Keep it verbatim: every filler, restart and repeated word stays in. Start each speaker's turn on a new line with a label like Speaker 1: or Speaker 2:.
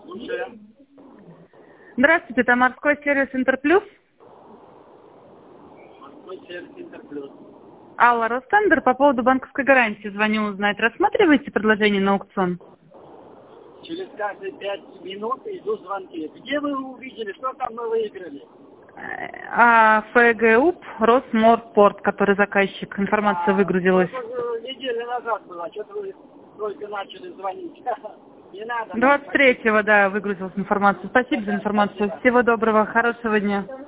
Speaker 1: Слушаем.
Speaker 2: Здравствуйте, это морской сервис Интерплюс.
Speaker 1: Морской сервис Интерплюс.
Speaker 2: Алла, Ростендер, по поводу банковской гарантии звоню узнать. Рассматриваете предложение на аукцион?
Speaker 1: Через каждые пять минут идут звонки. Где вы увидели, что там мы выиграли?
Speaker 2: А ФГУП Росморпорт, который заказчик, информация
Speaker 1: А,
Speaker 2: выгрузилась.
Speaker 1: это неделю назад было, что-то вы только начали звонить. Не надо.
Speaker 2: двадцать третьего, да, выгрузилась информация. Спасибо за информацию. Всего доброго, хорошего дня.